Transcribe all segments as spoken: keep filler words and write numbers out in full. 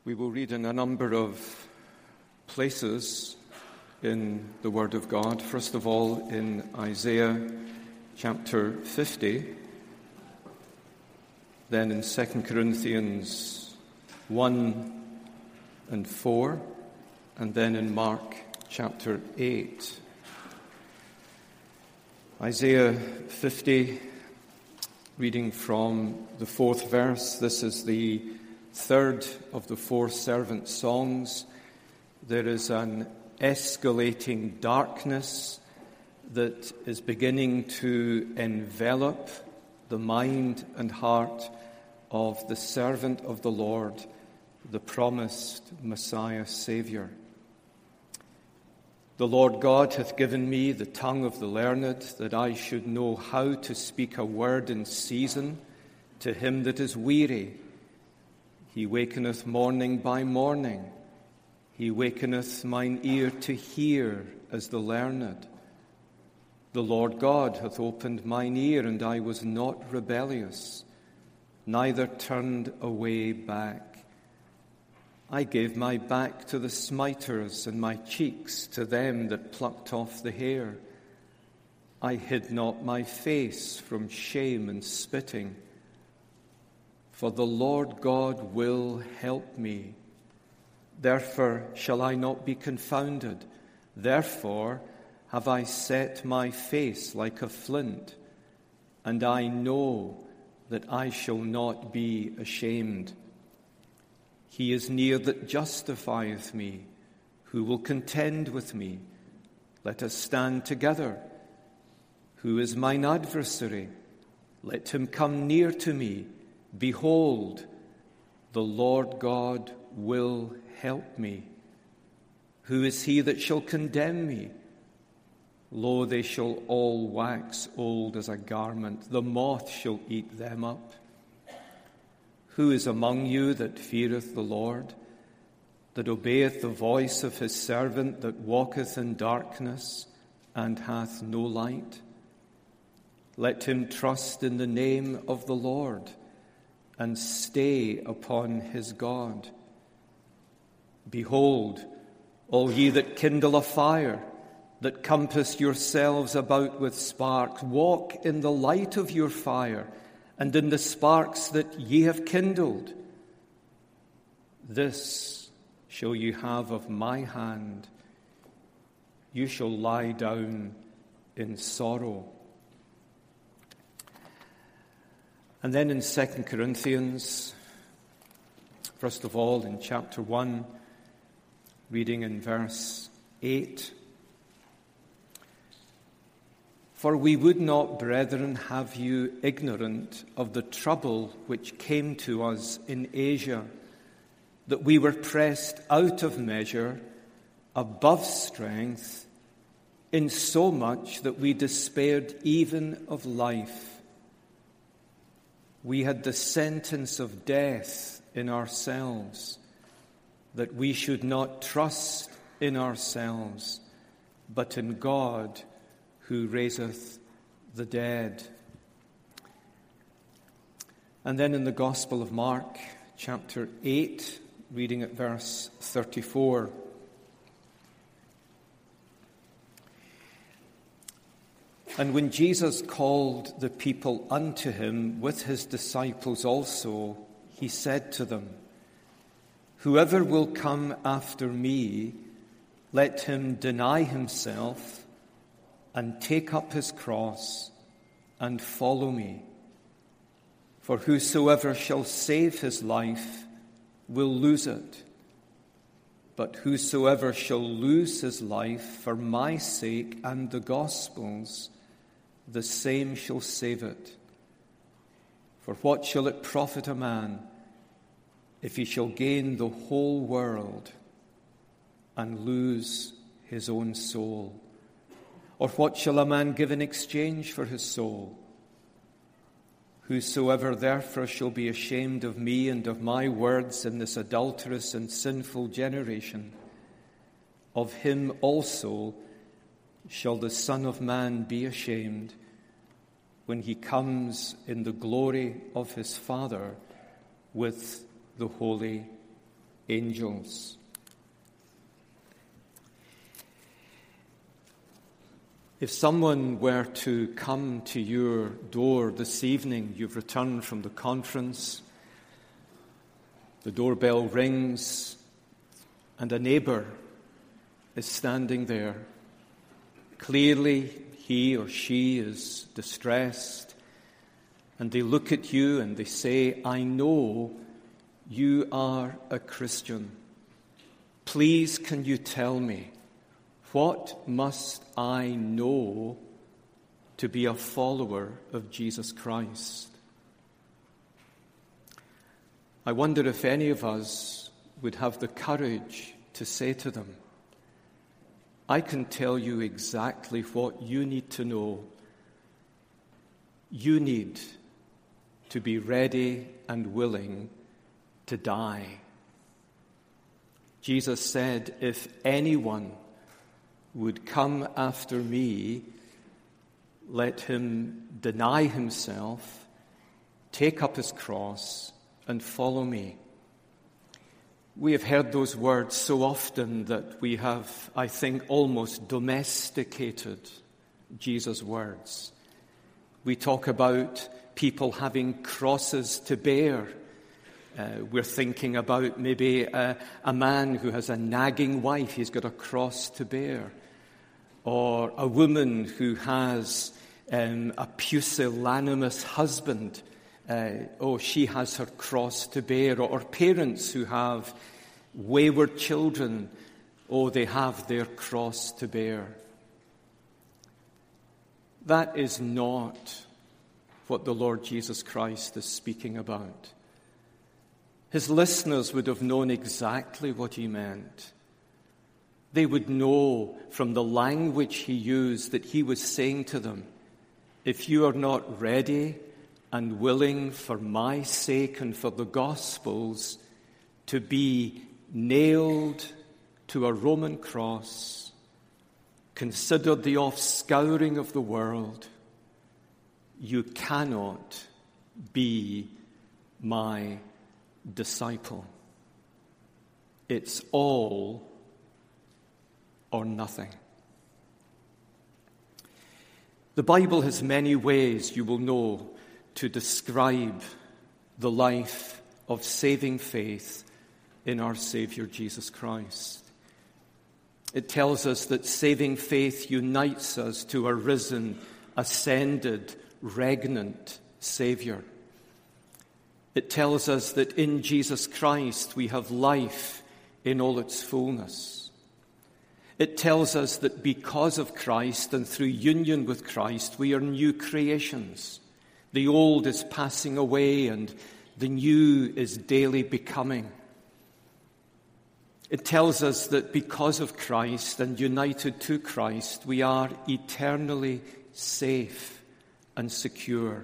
We will read in a number of places in the Word of God. First of all, in Isaiah chapter fifty, then in Second Corinthians one and four, and then in Mark chapter eight. Isaiah fifty, reading from the fourth verse. This is the third of the four servant songs. There is an escalating darkness that is beginning to envelop the mind and heart of the servant of the Lord, the promised Messiah Saviour. The Lord God hath given me the tongue of the learned, that I should know how to speak a word in season to him that is weary. He wakeneth morning by morning. He wakeneth mine ear to hear as the learned. The Lord God hath opened mine ear, and I was not rebellious, neither turned away back. I gave my back to the smiters, and my cheeks to them that plucked off the hair. I hid not my face from shame and spitting. For the Lord God will help me. Therefore shall I not be confounded. Therefore have I set my face like a flint, and I know that I shall not be ashamed. He is near that justifieth me. Who will contend with me? Let us stand together. Who is mine adversary? Let him come near to me. Behold, the Lord God will help me. Who is he that shall condemn me? Lo, they shall all wax old as a garment. The moth shall eat them up. Who is among you that feareth the Lord, that obeyeth the voice of his servant, that walketh in darkness and hath no light? Let him trust in the name of the Lord, and stay upon his God. Behold, all ye that kindle a fire, that compass yourselves about with sparks, walk in the light of your fire, and in the sparks that ye have kindled. This shall you have of my hand. You shall lie down in sorrow. And then in Second Corinthians, first of all in chapter one, reading in verse eight. For we would not, brethren, have you ignorant of the trouble which came to us in Asia, that we were pressed out of measure, above strength, insomuch that we despaired even of life. We had the sentence of death in ourselves, that we should not trust in ourselves, but in God, who raiseth the dead. And then in the Gospel of Mark, chapter eight, reading at verse thirty-four. And when Jesus called the people unto him with his disciples also, he said to them, Whoever will come after me, let him deny himself, and take up his cross, and follow me. For whosoever shall save his life will lose it. But whosoever shall lose his life for my sake and the gospel's, the same shall save it. For what shall it profit a man if he shall gain the whole world and lose his own soul? Or what shall a man give in exchange for his soul? Whosoever therefore shall be ashamed of me and of my words in this adulterous and sinful generation, of him also shall the Son of Man be ashamed when he comes in the glory of his Father with the holy angels. If someone were to come to your door this evening, you've returned from the conference, the doorbell rings, and a neighbour is standing there. Clearly, he or she is distressed, and they look at you and they say, "I know you are a Christian. Please, can you tell me, what must I know to be a follower of Jesus Christ?" I wonder if any of us would have the courage to say to them, "I can tell you exactly what you need to know. You need to be ready and willing to die." Jesus said, "If anyone would come after me, let him deny himself, take up his cross, and follow me." We have heard those words so often that we have, I think, almost domesticated Jesus' words. We talk about people having crosses to bear. Uh, we're thinking about maybe a, a man who has a nagging wife, he's got a cross to bear. Or a woman who has um, a pusillanimous husband. Uh, oh, she has her cross to bear. Or, or parents who have wayward children. Oh, they have their cross to bear. That is not what the Lord Jesus Christ is speaking about. His listeners would have known exactly what he meant. They would know from the language he used that he was saying to them, if you are not ready and willing for my sake and for the gospel's to be nailed to a Roman cross, considered the offscouring of the world, you cannot be my disciple. It's all or nothing. The Bible has many ways, you will know, to describe the life of saving faith in our Savior Jesus Christ. It tells us that saving faith unites us to a risen, ascended, regnant Savior. It tells us that in Jesus Christ we have life in all its fullness. It tells us that because of Christ and through union with Christ, we are new creations. The old is passing away and the new is daily becoming. It tells us that because of Christ and united to Christ, we are eternally safe and secure.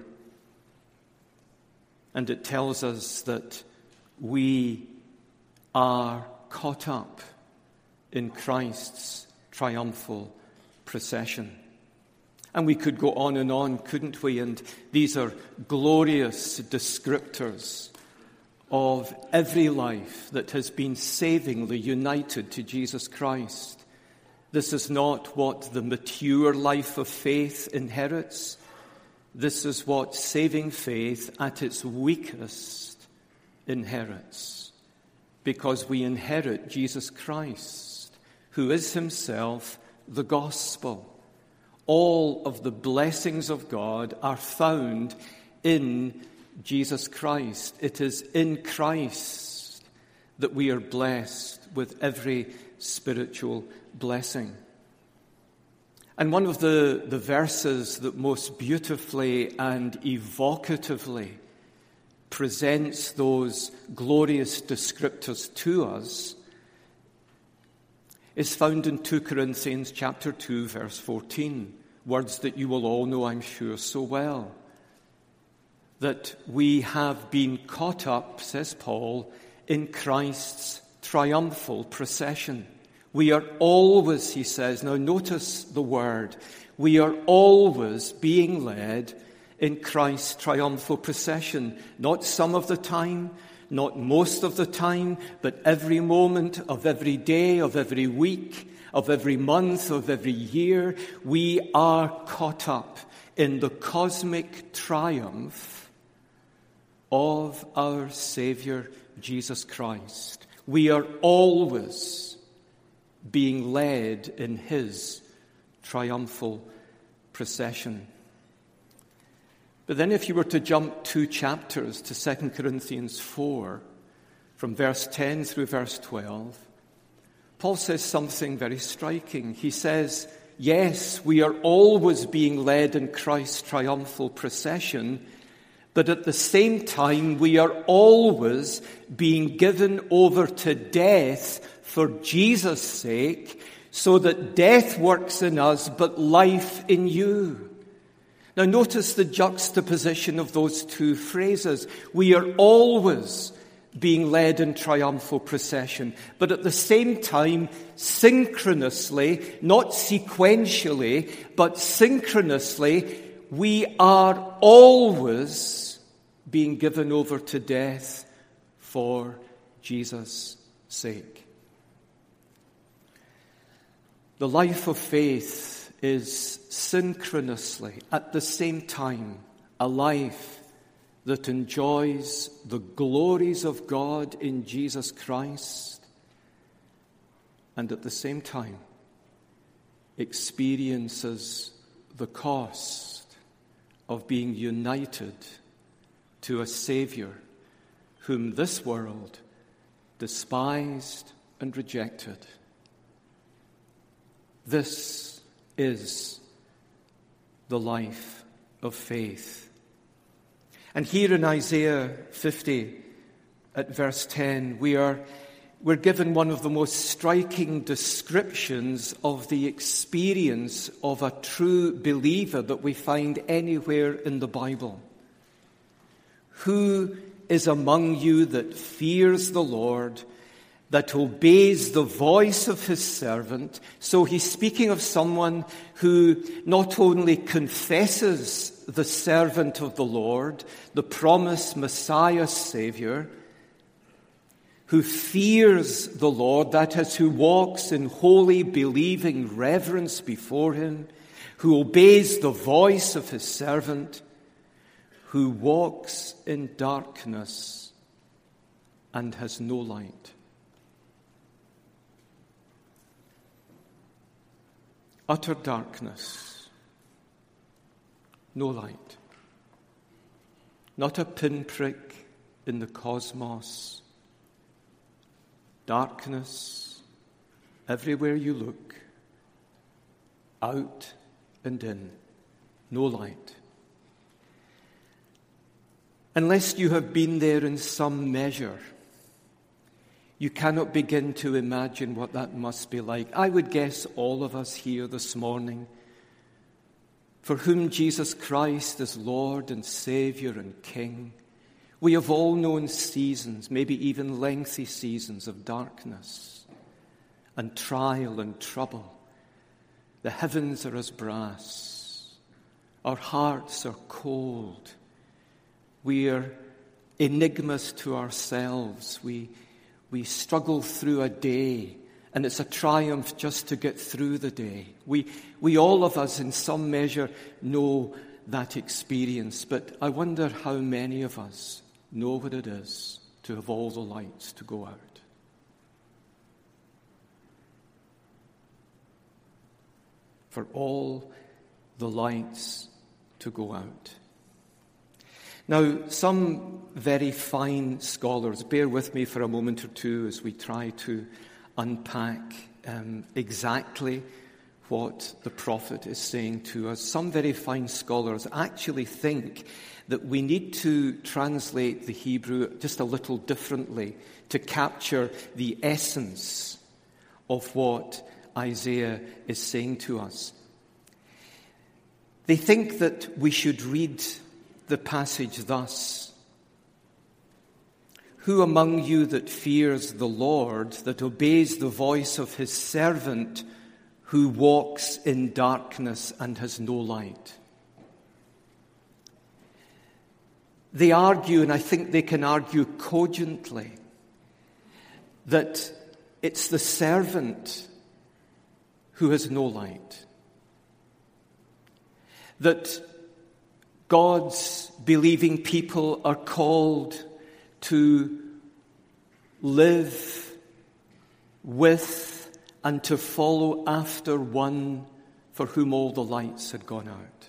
And it tells us that we are caught up in Christ's triumphal procession. And we could go on and on, couldn't we? And these are glorious descriptors of every life that has been savingly united to Jesus Christ. This is not what the mature life of faith inherits. This is what saving faith at its weakest inherits. Because we inherit Jesus Christ, who is himself the gospel. All of the blessings of God are found in Jesus Christ. It is in Christ that we are blessed with every spiritual blessing. And one of the, the verses that most beautifully and evocatively presents those glorious descriptors to us is found in Second Corinthians chapter two, verse fourteen, words that you will all know, I'm sure, so well. That we have been caught up, says Paul, in Christ's triumphal procession. We are always, he says, now notice the word, we are always being led in Christ's triumphal procession. Not some of the time, not most of the time, but every moment of every day, of every week, of every month, of every year, we are caught up in the cosmic triumph of our Savior, Jesus Christ. We are always being led in his triumphal procession. But then if you were to jump two chapters to Second Corinthians four, from verse ten through verse twelve, Paul says something very striking. He says, yes, we are always being led in Christ's triumphal procession, but at the same time we are always being given over to death for Jesus' sake, so that death works in us, but life in you. Now notice the juxtaposition of those two phrases. We are always being led in triumphal procession, but at the same time, synchronously, not sequentially, but synchronously, we are always being given over to death for Jesus' sake. The life of faith is synchronously, at the same time, a life that enjoys the glories of God in Jesus Christ, and at the same time experiences the cost of being united to a Savior whom this world despised and rejected. This is the life of faith. And here in Isaiah fifty, at verse ten, we are we're given one of the most striking descriptions of the experience of a true believer that we find anywhere in the Bible. Who is among you that fears the Lord, that obeys the voice of his servant? So he's speaking of someone who not only confesses the servant of the Lord, the promised Messiah Savior, who fears the Lord, that is, who walks in holy, believing reverence before him, who obeys the voice of his servant, who walks in darkness and has no light. Utter darkness, no light. Not a pinprick in the cosmos. Darkness everywhere you look, out and in, no light. Unless you have been there in some measure, you cannot begin to imagine what that must be like. I would guess all of us here this morning, for whom Jesus Christ is Lord and Savior and King, we have all known seasons, maybe even lengthy seasons of darkness and trial and trouble. The heavens are as brass. Our hearts are cold. We are enigmas to ourselves. We, we struggle through a day, and it's a triumph just to get through the day. We, we all of us, in some measure, know that experience, but I wonder how many of us know what it is to have all the lights to go out. For all the lights to go out. Now, some very fine scholars, bear with me for a moment or two as we try to unpack um, exactly what the prophet is saying to us. Some very fine scholars actually think that we need to translate the Hebrew just a little differently to capture the essence of what Isaiah is saying to us. They think that we should read the passage thus: "Who among you that fears the Lord, that obeys the voice of his servant, who walks in darkness and has no light?" they argue, and I think they can argue cogently, that it's the servant who has no light. That God's believing people are called to live with and to follow after one for whom all the lights had gone out.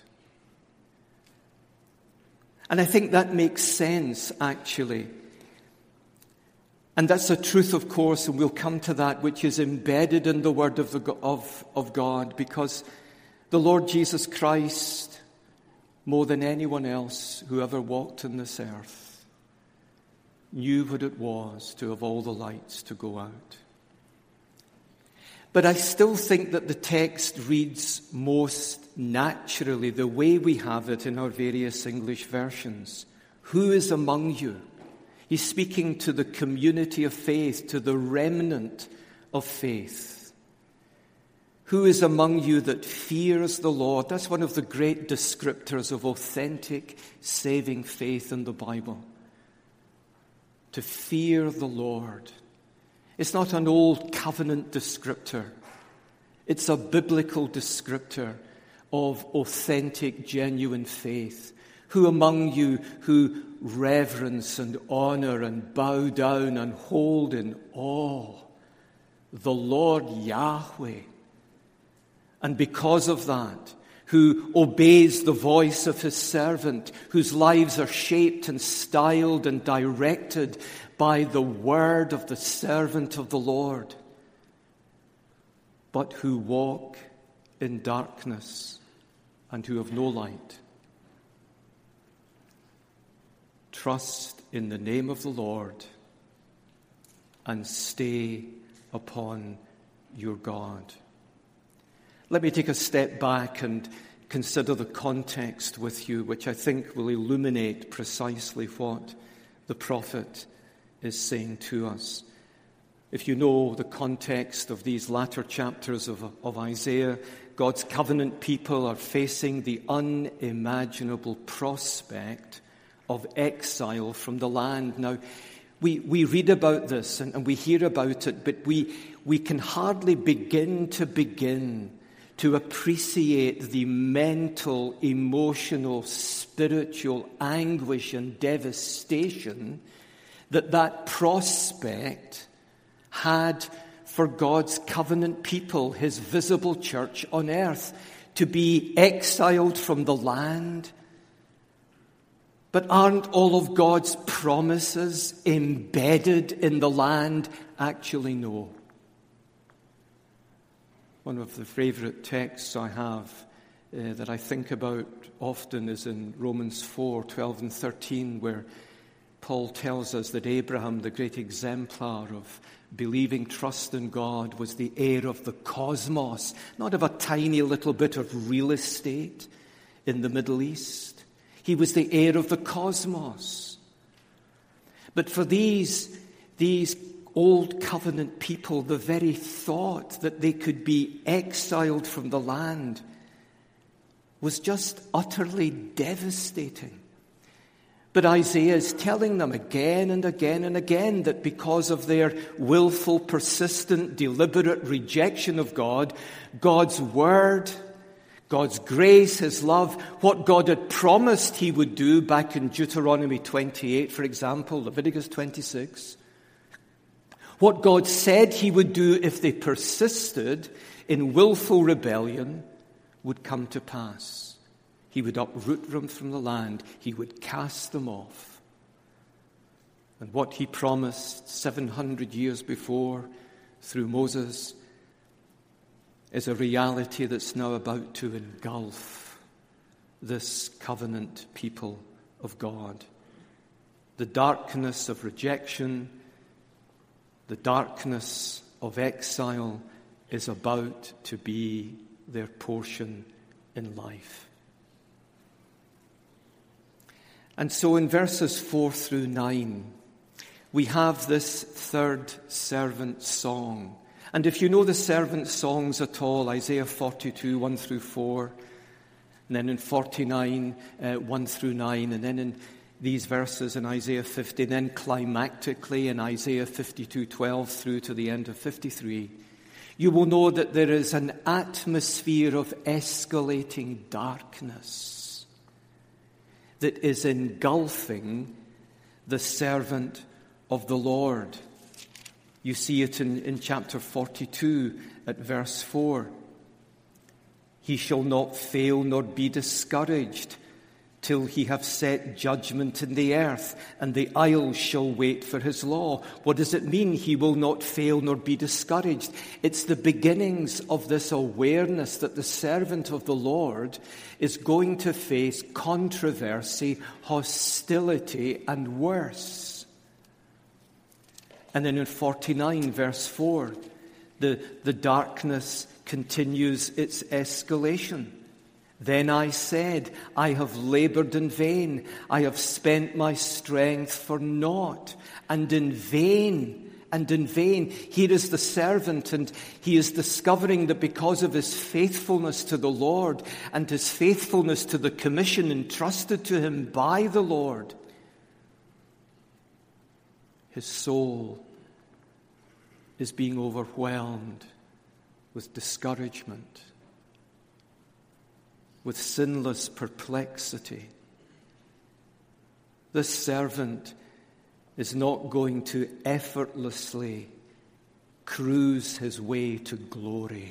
And I think that makes sense, actually. And that's a truth, of course, and we'll come to that, which is embedded in the Word of, the, of, of God, because the Lord Jesus Christ, more than anyone else who ever walked on this earth, knew what it was to have all the lights to go out. But I still think that the text reads most naturally the way we have it in our various English versions. Who is among you? He's speaking to the community of faith, to the remnant of faith. Who is among you that fears the Lord? That's one of the great descriptors of authentic, saving faith in the Bible. To fear the Lord. It's not an old covenant descriptor. It's a biblical descriptor of authentic, genuine faith. Who among you who reverence and honor and bow down and hold in awe the Lord Yahweh? And because of that, who obeys the voice of his servant, whose lives are shaped and styled and directed by the word of the servant of the Lord, but who walk in darkness and who have no light. Trust in the name of the Lord and stay upon your God. Let me take a step back and consider the context with you, which I think will illuminate precisely what the prophet is saying to us. If you know the context of these latter chapters of, of Isaiah, God's covenant people are facing the unimaginable prospect of exile from the land. Now, we, we read about this and, and we hear about it, but we, we can hardly begin to begin to appreciate the mental, emotional, spiritual anguish and devastation that that prospect had for God's covenant people, his visible church on earth, to be exiled from the land. But aren't all of God's promises embedded in the land? Actually, no. One of the favorite texts I have uh, that I think about often is in Romans four, twelve and thirteen, where Paul tells us that Abraham, the great exemplar of believing trust in God, was the heir of the cosmos, not of a tiny little bit of real estate in the Middle East. He was the heir of the cosmos. But for these, these Old covenant people, the very thought that they could be exiled from the land was just utterly devastating. But Isaiah is telling them again and again and again that because of their willful, persistent, deliberate rejection of God, God's word, God's grace, his love, what God had promised he would do back in Deuteronomy twenty-eight, for example, Leviticus twenty-six, what God said he would do if they persisted in willful rebellion would come to pass. He would uproot them from the land. He would cast them off. And what he promised seven hundred years before through Moses is a reality that's now about to engulf this covenant people of God. The darkness of rejection, the darkness of exile is about to be their portion in life. And so in verses four through nine, we have this third servant song. And if you know the servant songs at all, Isaiah forty-two, one through four, and then in forty-nine, uh, one through nine, and then in these verses in Isaiah fifty, then climactically in Isaiah fifty-two twelve through to the end of fifty-three, you will know that there is an atmosphere of escalating darkness that is engulfing the servant of the Lord. You see it in, in chapter forty-two at verse four. He shall not fail nor be discouraged till he have set judgment in the earth, and the isles shall wait for his law. What does it mean, he will not fail nor be discouraged? It's the beginnings of this awareness that the servant of the Lord is going to face controversy, hostility, and worse. And then in forty-nine, verse four, the, the darkness continues its escalation. Then I said, I have labored in vain. I have spent my strength for naught, and in vain, and in vain. Here is the servant, and he is discovering that because of his faithfulness to the Lord and his faithfulness to the commission entrusted to him by the Lord, his soul is being overwhelmed with discouragement, with sinless perplexity. This servant is not going to effortlessly cruise his way to glory.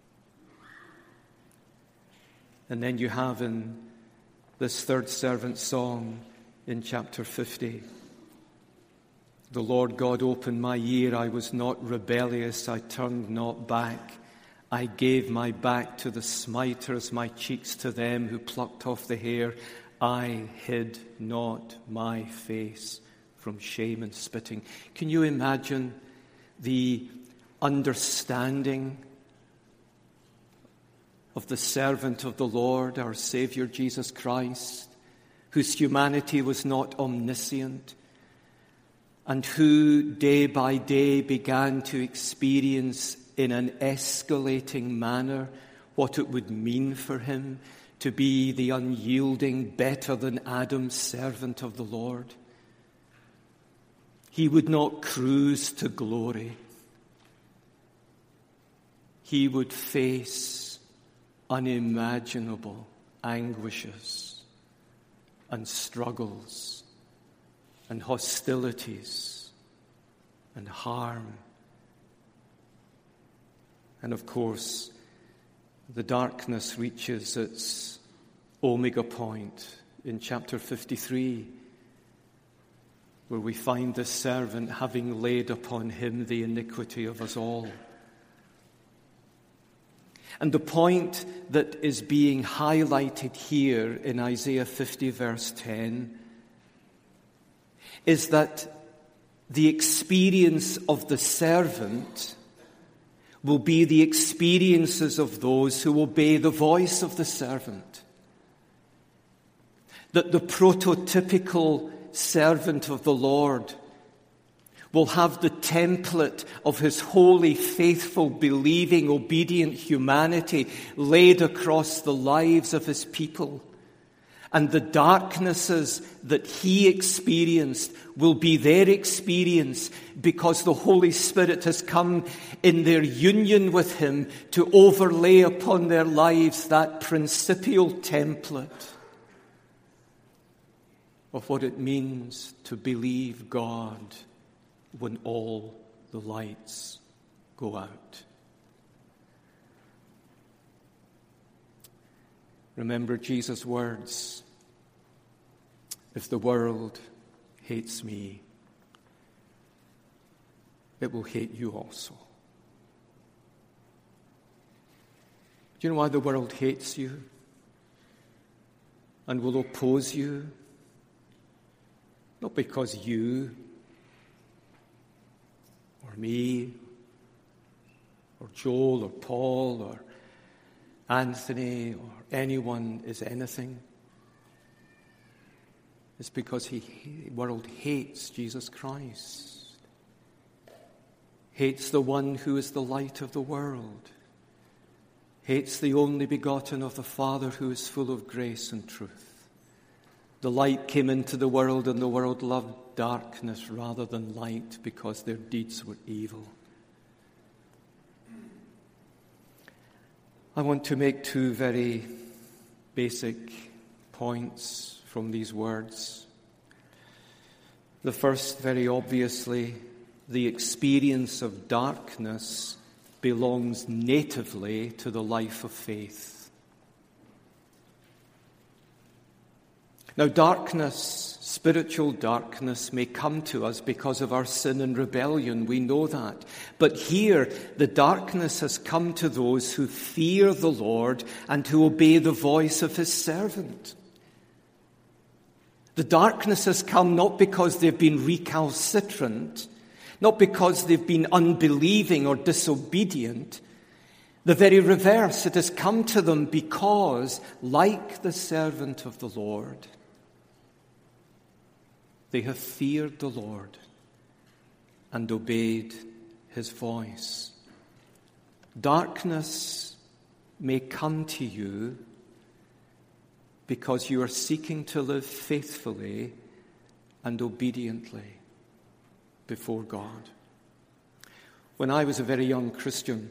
And then you have in this third servant song in chapter fifty, the Lord God opened my ear, I was not rebellious, I turned not back. I gave my back to the smiters, my cheeks to them who plucked off the hair. I hid not my face from shame and spitting. Can you imagine the understanding of the servant of the Lord, our Savior Jesus Christ, whose humanity was not omniscient, and who day by day began to experience in an escalating manner what it would mean for him to be the unyielding, better than Adam's servant of the Lord? He would not cruise to glory. He would face unimaginable anguishes and struggles and hostilities and harm. And of course, the darkness reaches its omega point in chapter fifty-three, where we find the servant having laid upon him the iniquity of us all. And the point that is being highlighted here in Isaiah fifty, verse ten, is that the experience of the servant will be the experiences of those who obey the voice of the servant. That the prototypical servant of the Lord will have the template of his holy, faithful, believing, obedient humanity laid across the lives of his people. And the darknesses that he experienced will be their experience because the Holy Spirit has come in their union with him to overlay upon their lives that principal template of what it means to believe God when all the lights go out. Remember Jesus' words, if the world hates me, it will hate you also. Do you know why the world hates you and will oppose you? Not because you or me or Joel or Paul or Anthony or anyone is anything. It's because he, the world hates Jesus Christ. Hates the one who is the light of the world. Hates the only begotten of the Father who is full of grace and truth. The light came into the world, and the world loved darkness rather than light because their deeds were evil. I want to make two very basic points from these words. The first, very obviously, the experience of darkness belongs natively to the life of faith. Now, darkness, spiritual darkness, may come to us because of our sin and rebellion. We know that. But here, the darkness has come to those who fear the Lord and who obey the voice of his servant. The darkness has come not because they've been recalcitrant, not because they've been unbelieving or disobedient. The very reverse, it has come to them because, like the servant of the Lord, they have feared the Lord and obeyed his voice. Darkness may come to you because you are seeking to live faithfully and obediently before God. When I was a very young Christian,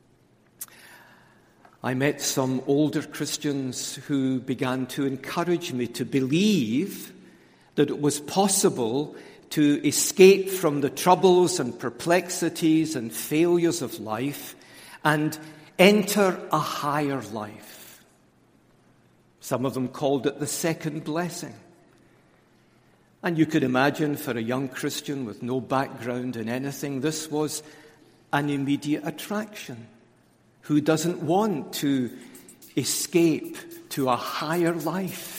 I met some older Christians who began to encourage me to believe that it was possible to escape from the troubles and perplexities and failures of life and enter a higher life. Some of them called it the second blessing. And you could imagine for a young Christian with no background in anything, this was an immediate attraction. Who doesn't want to escape to a higher life?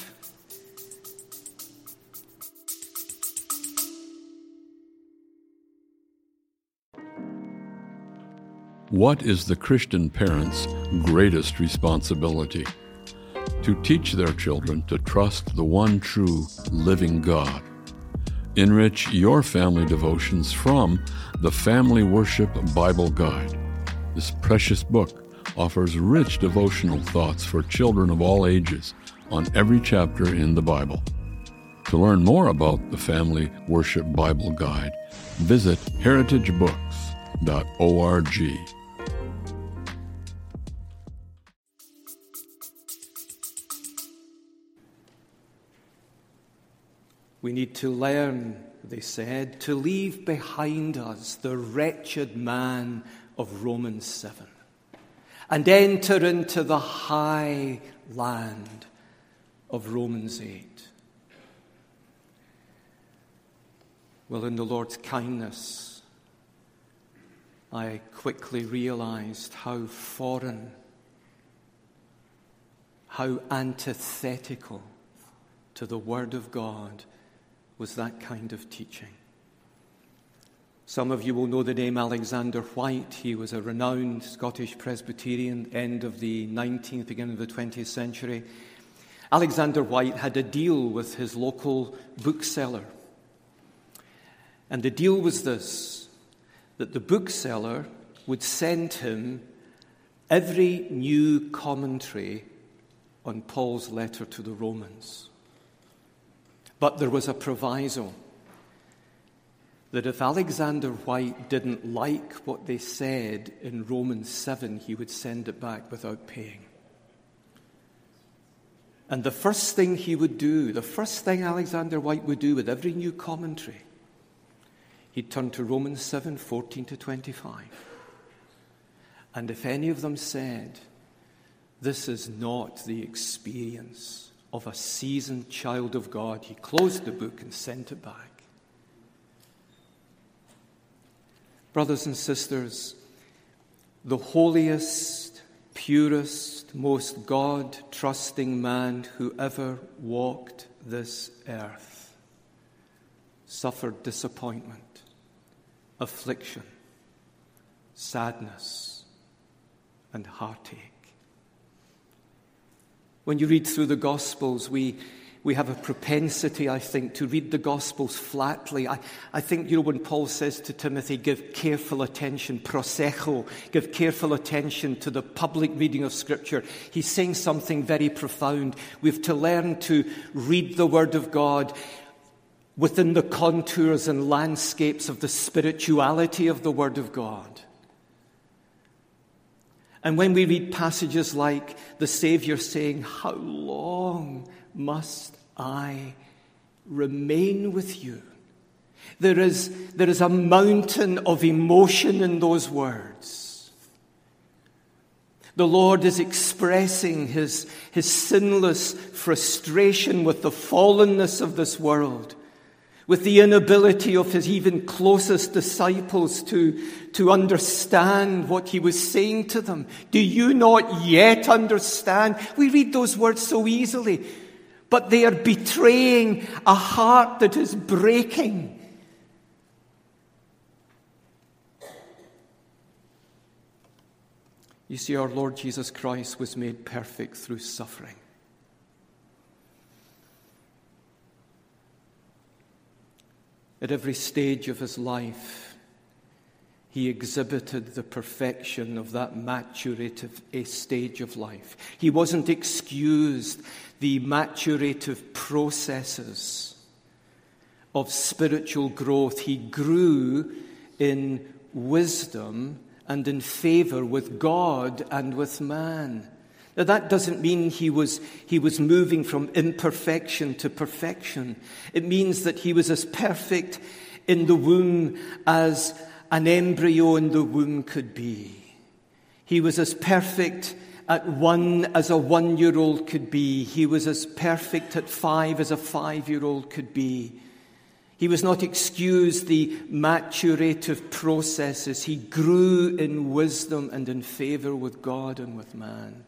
What is the Christian parent's greatest responsibility? To teach their children to trust the one true living God. Enrich your family devotions from the Family Worship Bible Guide. This precious book offers rich devotional thoughts for children of all ages on every chapter in the Bible. To learn more about the Family Worship Bible Guide, visit heritage books dot org. We need to learn, they said, to leave behind us the wretched man of Romans seven and enter into the high land of Romans eight. Well, in the Lord's kindness, I quickly realized how foreign, how antithetical to the Word of God was that kind of teaching. Some of you will know the name Alexander White. He was a renowned Scottish Presbyterian, end of the nineteenth, beginning of the twentieth century. Alexander White had a deal with his local bookseller. And the deal was this, that the bookseller would send him every new commentary on Paul's letter to the Romans. But there was a proviso that if Alexander White didn't like what they said in Romans seven, he would send it back without paying. And the first thing he would do, the first thing Alexander White would do with every new commentary, he'd turn to Romans seven, fourteen to twenty-five. And if any of them said, this is not the experience of a seasoned child of God, he closed the book and sent it back. Brothers and sisters, the holiest, purest, most God-trusting man who ever walked this earth suffered disappointment, affliction, sadness, and heartache. When you read through the Gospels, we we have a propensity, I think, to read the Gospels flatly. I, I think, you know, when Paul says to Timothy, give careful attention, prosecho, give careful attention to the public reading of Scripture, he's saying something very profound. We have to learn to read the Word of God within the contours and landscapes of the spirituality of the Word of God. And when we read passages like the Savior saying, how long must I remain with you? There is, there is a mountain of emotion in those words. The Lord is expressing his, his sinless frustration with the fallenness of this world, with the inability of his even closest disciples to, to understand what he was saying to them. Do you not yet understand? We read those words so easily, but they are betraying a heart that is breaking. You see, our Lord Jesus Christ was made perfect through suffering. At every stage of his life, he exhibited the perfection of that maturative stage of life. He wasn't excused the maturative processes of spiritual growth. He grew in wisdom and in favor with God and with man. Now, that doesn't mean he was, he was moving from imperfection to perfection. It means that he was as perfect in the womb as an embryo in the womb could be. He was as perfect at one as a one-year-old could be. He was as perfect at five as a five-year-old could be. He was not excused the maturative processes. He grew in wisdom and in favor with God and with man.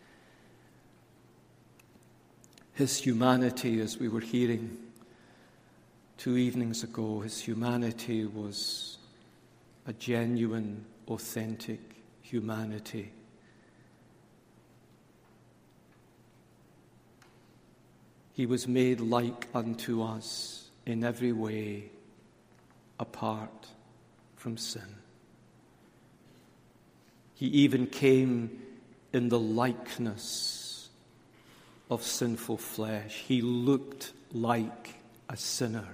His humanity, as we were hearing two evenings ago, his humanity was a genuine, authentic humanity. He was made like unto us in every way, apart from sin. He even came in the likeness of sinful flesh. He looked like a sinner.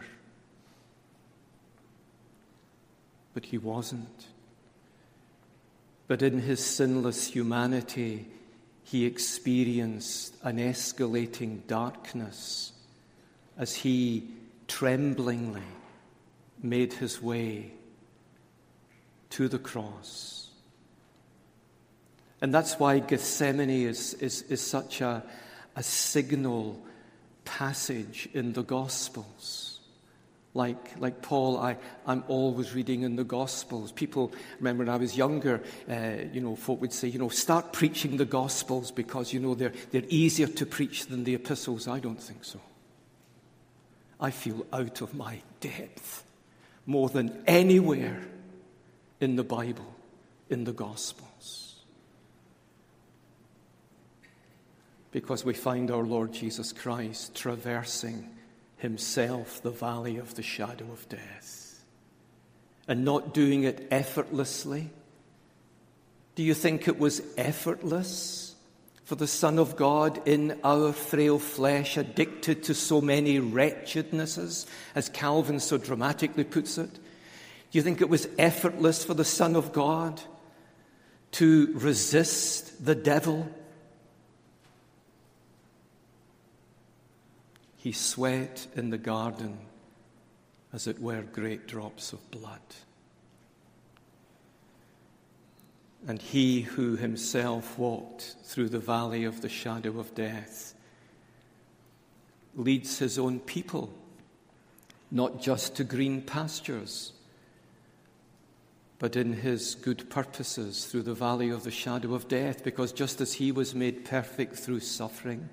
But he wasn't. But in his sinless humanity, he experienced an escalating darkness as he tremblingly made his way to the cross. And that's why Gethsemane is, is, is such a, a signal passage in the Gospels. Like, like Paul, I, I'm always reading in the Gospels. People, remember when I was younger, uh, you know, folk would say, you know, start preaching the Gospels because, you know, they're, they're easier to preach than the epistles. I don't think so. I feel out of my depth more than anywhere in the Bible, in the Gospels. Because we find our Lord Jesus Christ traversing himself the valley of the shadow of death, and not doing it effortlessly. Do you think it was effortless for the Son of God in our frail flesh, addicted to so many wretchednesses, as Calvin so dramatically puts it? Do you think it was effortless for the Son of God to resist the devil? He sweat in the garden, as it were, great drops of blood. And he who himself walked through the valley of the shadow of death leads his own people, not just to green pastures, but in his good purposes through the valley of the shadow of death, because just as he was made perfect through suffering,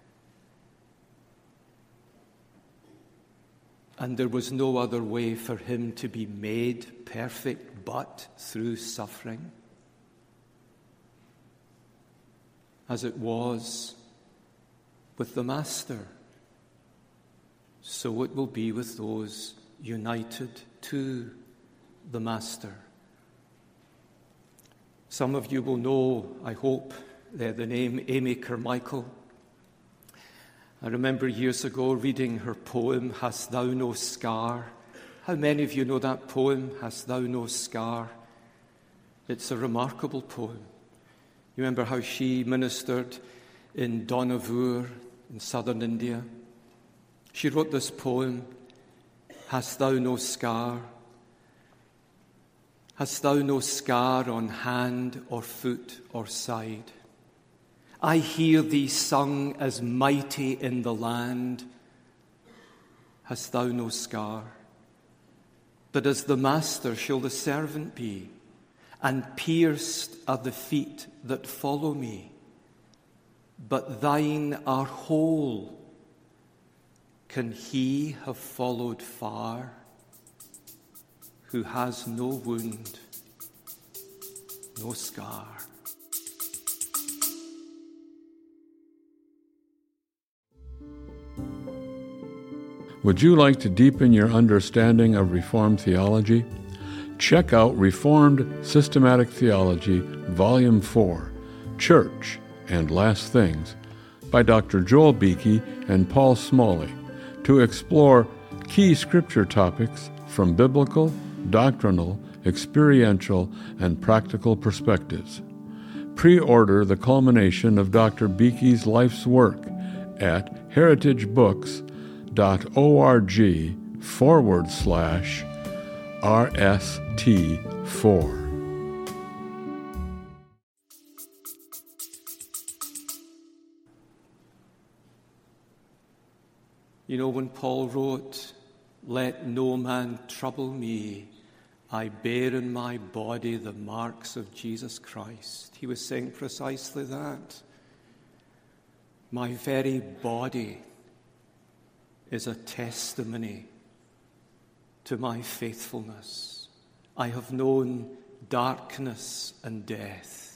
and there was no other way for him to be made perfect but through suffering, as it was with the Master so it will be with those united to the Master. Some of you will know, I hope, the name Amy Carmichael. I remember years ago reading her poem, Hast Thou No Scar? How many of you know that poem, Hast Thou No Scar? It's a remarkable poem. You remember how she ministered in Dohnavur in southern India? She wrote this poem, Hast Thou No Scar? Hast thou no scar on hand or foot or side? I hear thee sung as mighty in the land. Hast thou no scar? But as the master shall the servant be, and pierced are the feet that follow me. But thine are whole. Can he have followed far who has no wound, no scar? Would you like to deepen your understanding of Reformed theology? Check out Reformed Systematic Theology, Volume four, Church and Last Things, by Doctor Joel Beeke and Paul Smalley, to explore key scripture topics from biblical, doctrinal, experiential, and practical perspectives. Pre-order the culmination of Doctor Beeke's life's work at heritagebooks.org forward slash RST4. You know, when Paul wrote, let no man trouble me, I bear in my body the marks of Jesus Christ. He was saying precisely that. My very body is a testimony to my faithfulness. I have known darkness and death.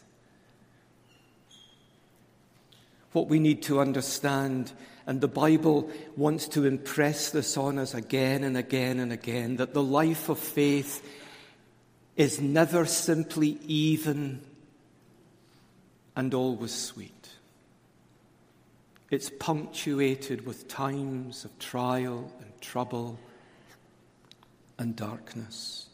What we need to understand, and the Bible wants to impress this on us again and again and again, that the life of faith is never simply even and always sweet. It's punctuated with times of trial and trouble and darkness.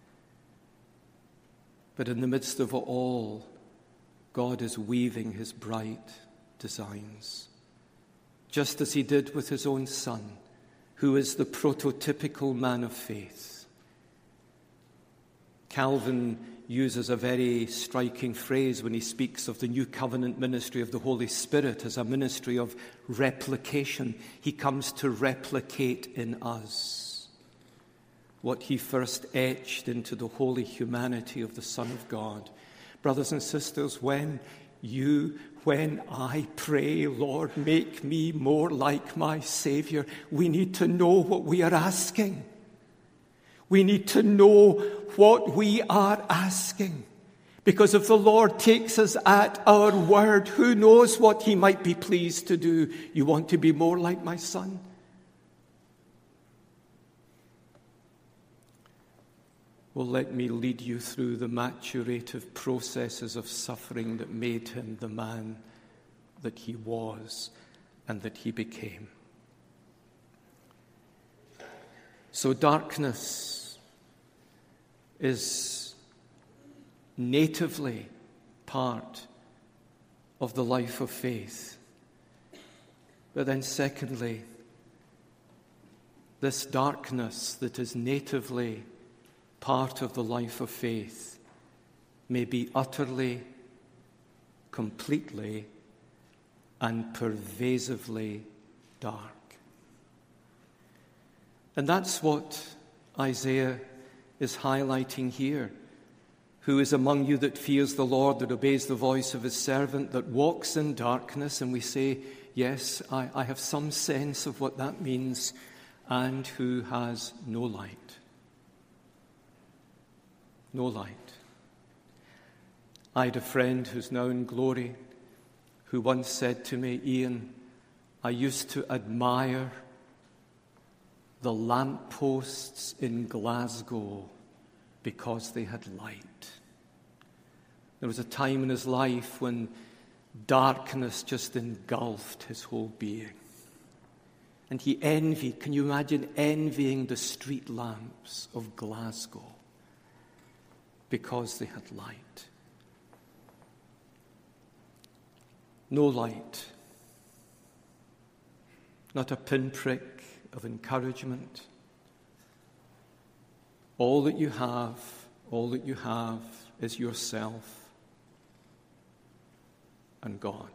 But in the midst of it all, God is weaving his bright designs, just as he did with his own Son, who is the prototypical man of faith. Calvin uses a very striking phrase when he speaks of the new covenant ministry of the Holy Spirit as a ministry of replication. He comes to replicate in us what he first etched into the holy humanity of the Son of God. Brothers and sisters, when you, when I pray, Lord, make me more like my Savior, we need to know what we are asking. We need to know what we are asking. Because if the Lord takes us at our word, who knows what he might be pleased to do? You want to be more like my Son? Well, let me lead you through the maturative processes of suffering that made him the man that he was and that he became. So darkness is natively part of the life of faith. But then secondly, this darkness that is natively part of the life of faith may be utterly, completely, and pervasively dark. And that's what Isaiah is highlighting here. Who is among you that fears the Lord, that obeys the voice of his servant, that walks in darkness? And we say, yes, I, I have some sense of what that means. And who has no light. No light. I had a friend who's now in glory, who once said to me, Ian, I used to admire the lampposts in Glasgow because they had light. There was a time in his life when darkness just engulfed his whole being. And he envied, can you imagine envying the street lamps of Glasgow because they had light? No light, not a pinprick of encouragement. All that you have, all that you have is yourself and God.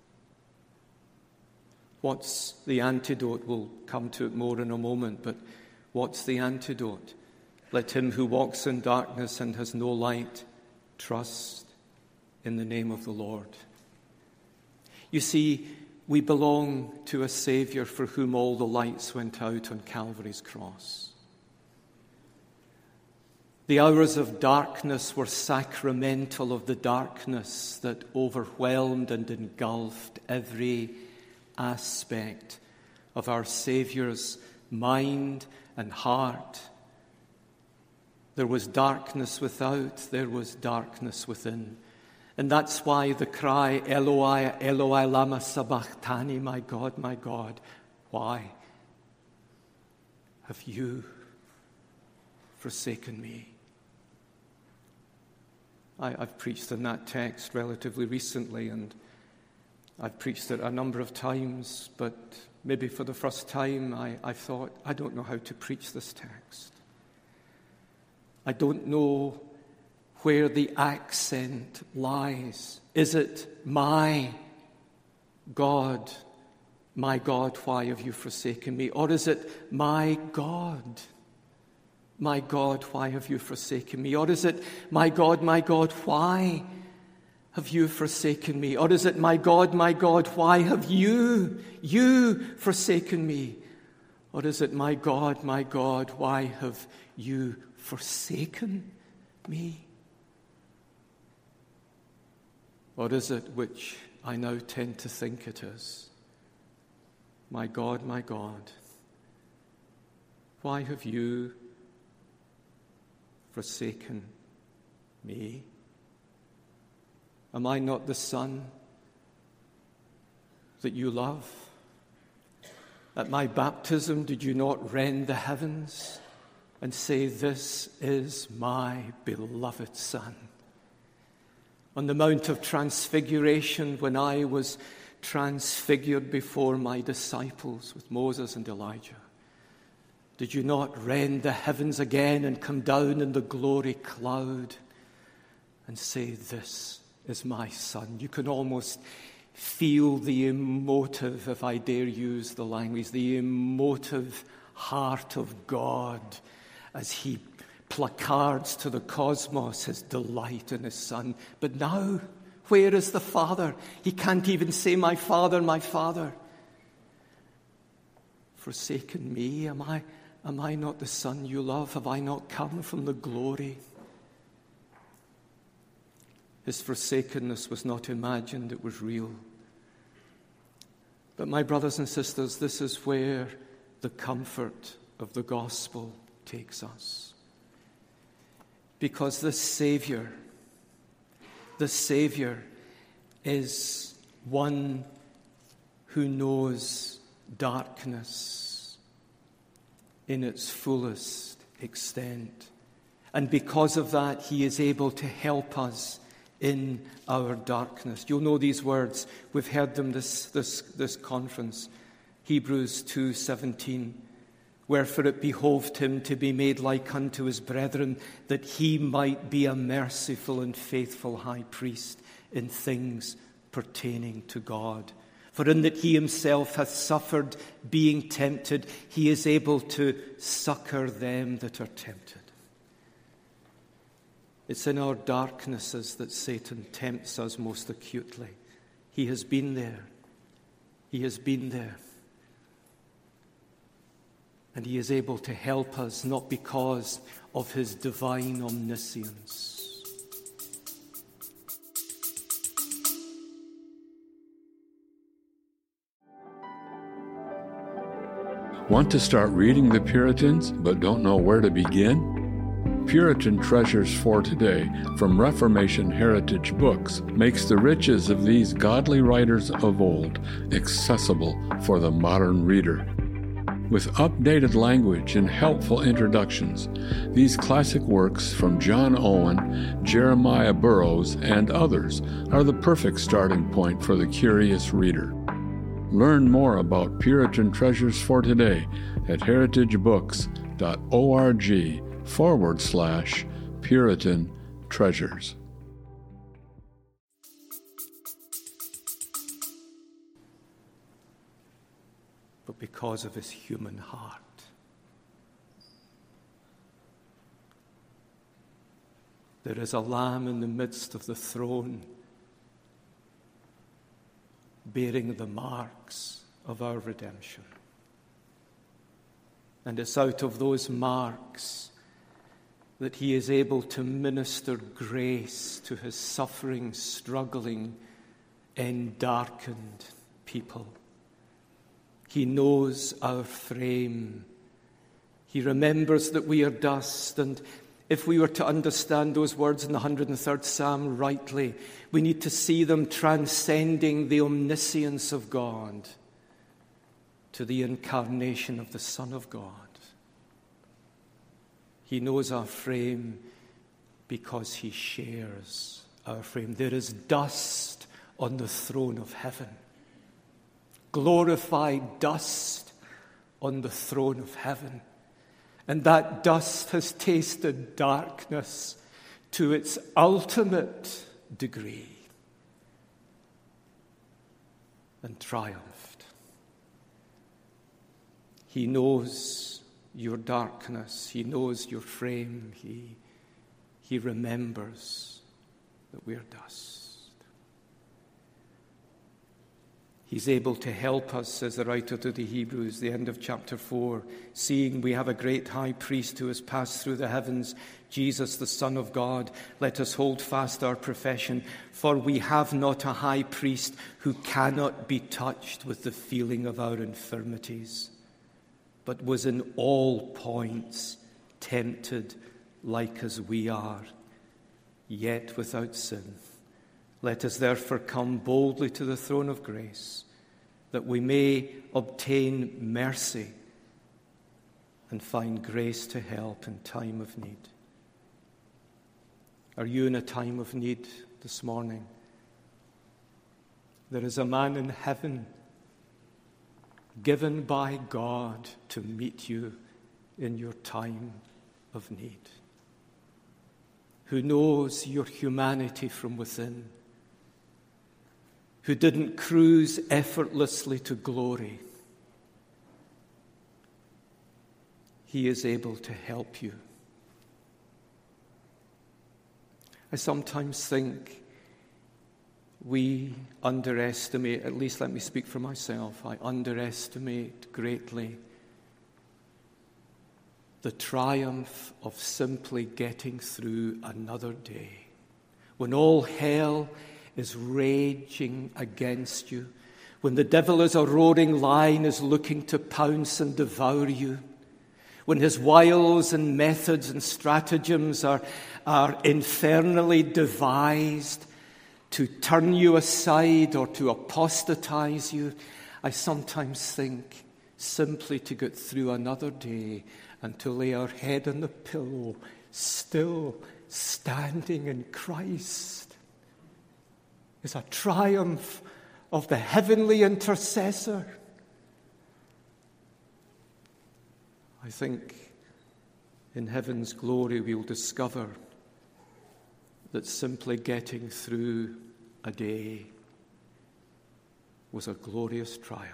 What's the antidote? We'll come to it more in a moment, but what's the antidote? Let him who walks in darkness and has no light trust in the name of the Lord. You see, we belong to a Savior for whom all the lights went out on Calvary's cross. The hours of darkness were sacramental of the darkness that overwhelmed and engulfed every aspect of our Saviour's mind and heart. There was darkness without, there was darkness within. And that's why the cry, Eloi, Eloi, lama sabachthani, my God, my God, why have you forsaken me? I, I've preached on that text relatively recently, and I've preached it a number of times, but maybe for the first time I, I thought, I don't know how to preach this text. I don't know where the accent lies. Is it my God, my God, why have you forsaken me? Or is it my God, my God, why have you forsaken me? Or is it my God, my God, why have you forsaken me? Or is it my God, my God, why have you, you forsaken me? Or is it my God, my God, why have you forsaken me? Or is it, which I now tend to think it is, my God, my God, why have you forsaken me? Am I not the Son that you love? At my baptism, did you not rend the heavens and say, this is my beloved Son? On the Mount of Transfiguration, when I was transfigured before my disciples with Moses and Elijah, did you not rend the heavens again and come down in the glory cloud and say, this is my Son? You can almost feel the emotive, if I dare use the language, the emotive heart of God as he placards to the cosmos his delight in his Son. But now, where is the Father? He can't even say, my Father, my Father. Forsaken me? Am I, am I not the Son you love? Have I not come from the glory? His forsakenness was not imagined, it was real. But my brothers and sisters, this is where the comfort of the gospel takes us. Because this Savior, the Savior is one who knows darkness in its fullest extent. And because of that, he is able to help us in our darkness. You'll know these words. We've heard them this, this, this conference. Hebrews two seventeen. Wherefore it behoved him to be made like unto his brethren, that he might be a merciful and faithful high priest in things pertaining to God. For in that he himself hath suffered being tempted, he is able to succor them that are tempted. It's in our darknesses that Satan tempts us most acutely. He has been there. He has been there. And he is able to help us, not because of his divine omniscience. Want to start reading the Puritans but don't know where to begin? Puritan Treasures for Today from Reformation Heritage Books makes the riches of these godly writers of old accessible for the modern reader. With updated language and helpful introductions, these classic works from John Owen, Jeremiah Burroughs, and others are the perfect starting point for the curious reader. Learn more about Puritan Treasures for Today at heritagebooks.org forward slash Puritan Treasures. But because of his human heart, there is a lamb in the midst of the throne bearing the marks of our redemption. And it's out of those marks that he is able to minister grace to his suffering, struggling, endarkened people. He knows our frame. He remembers that we are dust, and if we were to understand those words in the one hundred third Psalm rightly, we need to see them transcending the omniscience of God to the incarnation of the Son of God. He knows our frame because he shares our frame. There is dust on the throne of heaven. Glorified dust on the throne of heaven. And that dust has tasted darkness to its ultimate degree and triumphed. He knows your darkness. He knows your frame. He, he remembers that we are dust. He's able to help us, says the writer to the Hebrews, the end of chapter four, seeing we have a great high priest who has passed through the heavens, Jesus, the Son of God. Let us hold fast our profession, for we have not a high priest who cannot be touched with the feeling of our infirmities, but was in all points tempted like as we are, yet without sin. Let us therefore come boldly to the throne of grace, that we may obtain mercy and find grace to help in time of need. Are you in a time of need this morning? There is a man in heaven given by God to meet you in your time of need, who knows your humanity from within, who didn't cruise effortlessly to glory. He is able to help you. I sometimes think we underestimate, at least let me speak for myself, I underestimate greatly the triumph of simply getting through another day. When all hell is raging against you, when the devil as a roaring lion is looking to pounce and devour you, when his wiles and methods and stratagems are, are infernally devised to turn you aside or to apostatize you, I sometimes think simply to get through another day and to lay our head on the pillow, still standing in Christ, is a triumph of the heavenly intercessor. I think in heaven's glory we'll discover that simply getting through a day was a glorious triumph.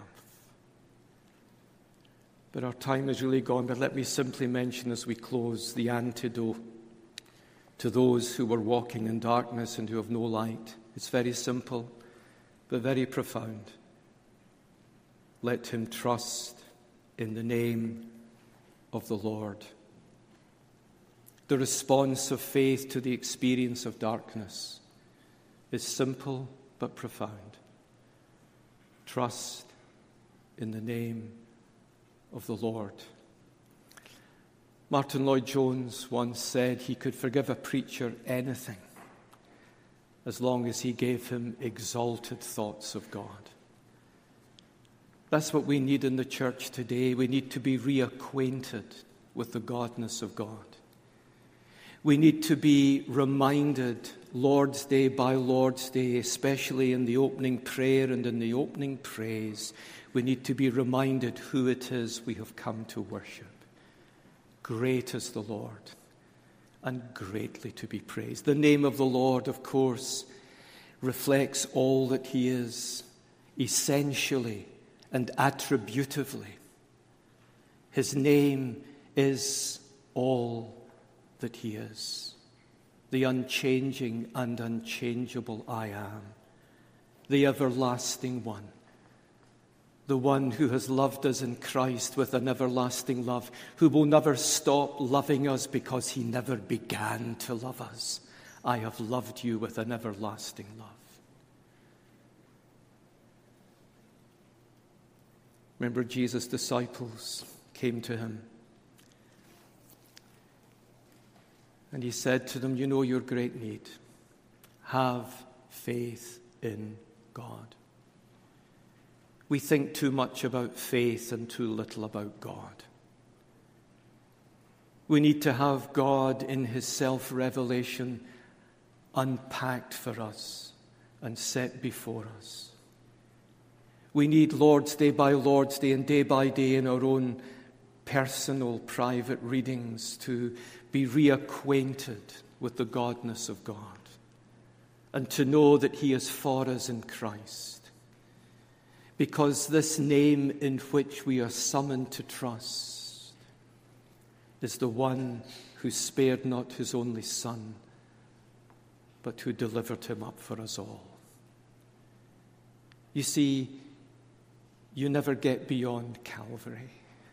But our time is really gone, but let me simply mention as we close the antidote to those who were walking in darkness and who have no light. It's very simple, but very profound. Let him trust in the name of the Lord. The response of faith to the experience of darkness is simple but profound. Trust in the name of the Lord. Martin Lloyd-Jones once said he could forgive a preacher anything as long as he gave him exalted thoughts of God. That's what we need in the church today. We need to be reacquainted with the godness of God. We need to be reminded Lord's Day by Lord's Day, especially in the opening prayer and in the opening praise. We need to be reminded who it is we have come to worship. Great is the Lord, and greatly to be praised. The name of the Lord, of course, reflects all that he is, essentially and attributively. His name is all that he is, the unchanging and unchangeable I am, the everlasting one, the one who has loved us in Christ with an everlasting love, who will never stop loving us because he never began to love us. I have loved you with an everlasting love. Remember, Jesus' disciples came to him, and he said to them, you know your great need. Have faith in God. We think too much about faith and too little about God. We need to have God in his self-revelation unpacked for us and set before us. We need Lord's Day by Lord's Day and day by day in our own personal, private readings to be reacquainted with the godness of God and to know that he is for us in Christ. Because this name in which we are summoned to trust is the one who spared not his only Son, but who delivered him up for us all. You see, you never get beyond Calvary.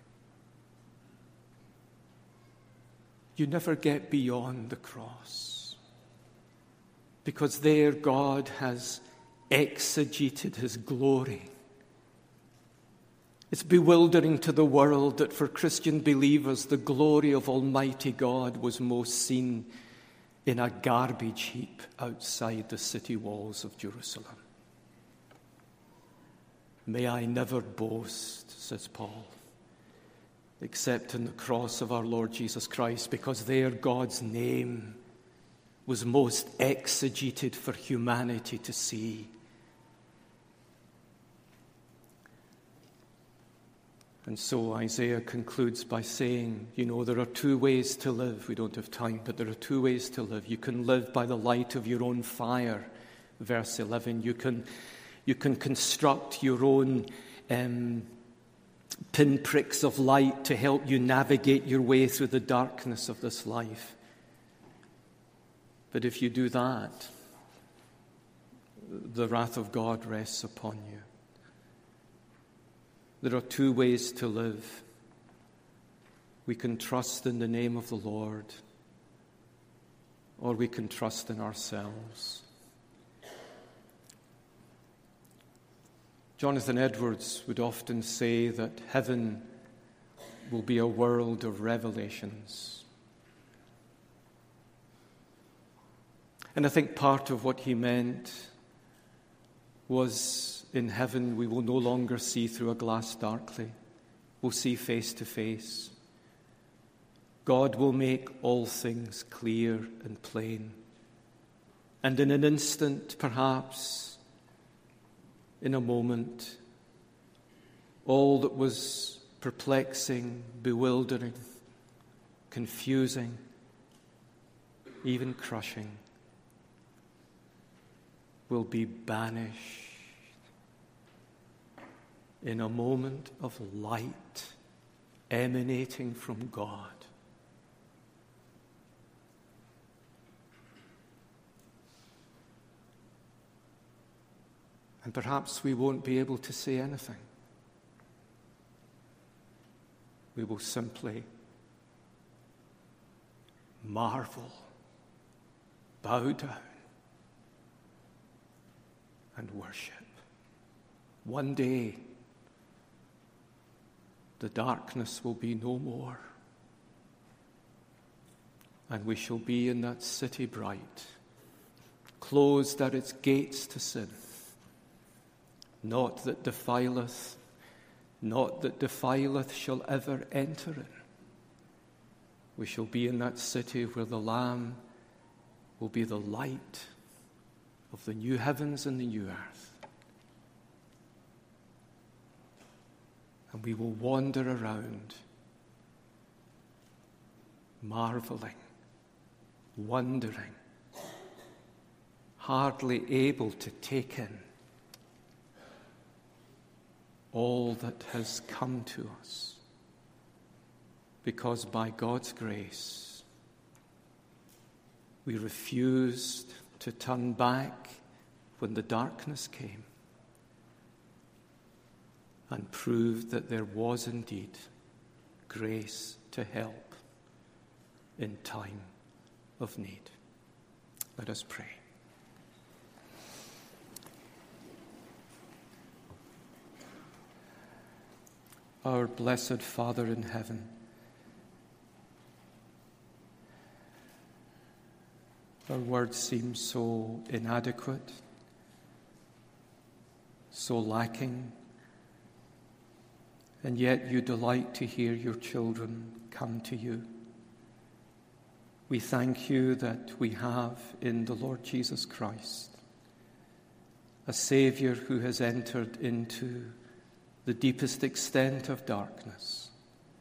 You never get beyond the cross. Because there God has exegeted his glory. It's bewildering to the world that for Christian believers, the glory of Almighty God was most seen in a garbage heap outside the city walls of Jerusalem. May I never boast, says Paul, except in the cross of our Lord Jesus Christ, because there God's name was most exegeted for humanity to see. And so Isaiah concludes by saying, you know, there are two ways to live. We don't have time, but there are two ways to live. You can live by the light of your own fire, verse eleven. You can, you can construct your own um, pinpricks of light to help you navigate your way through the darkness of this life. But if you do that, the wrath of God rests upon you. There are two ways to live. We can trust in the name of the Lord, or we can trust in ourselves. Jonathan Edwards would often say that heaven will be a world of revelations. And I think part of what he meant was, in heaven, we will no longer see through a glass darkly. We'll see face to face. God will make all things clear and plain. And in an instant, perhaps, in a moment, all that was perplexing, bewildering, confusing, even crushing, will be banished in a moment of light emanating from God. And perhaps we won't be able to say anything. We will simply marvel, bow down, and worship. One day, the darkness will be no more. And we shall be in that city bright, closed at its gates to sin. Naught that defileth, naught that defileth shall ever enter in. We shall be in that city where the Lamb will be the light of the new heavens and the new earth. And we will wander around, marveling, wondering, hardly able to take in all that has come to us, because by God's grace we refused to turn back when the darkness came, and proved that there was indeed grace to help in time of need. Let us pray. Our blessed Father in heaven, our words seem so inadequate, so lacking, and yet you delight to hear your children come to you. We thank you that we have in the Lord Jesus Christ a Savior who has entered into the deepest extent of darkness,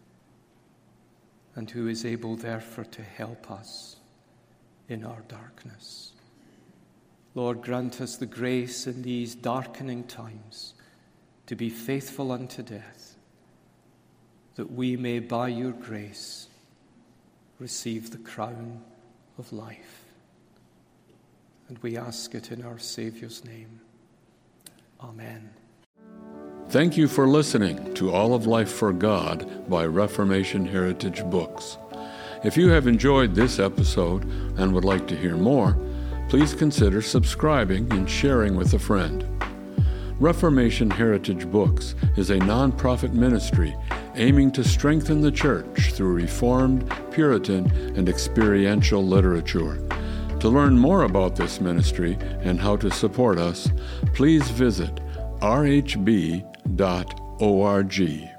and who is able therefore to help us in our darkness. Lord, grant us the grace in these darkening times to be faithful unto death, that we may by your grace receive the crown of life. And we ask it in our Saviour's name. Amen. Thank you for listening to All of Life for God by Reformation Heritage Books. If you have enjoyed this episode and would like to hear more, please consider subscribing and sharing with a friend. Reformation Heritage Books is a nonprofit ministry aiming to strengthen the church through Reformed, Puritan, and experiential literature. To learn more about this ministry and how to support us, please visit r h b dot org.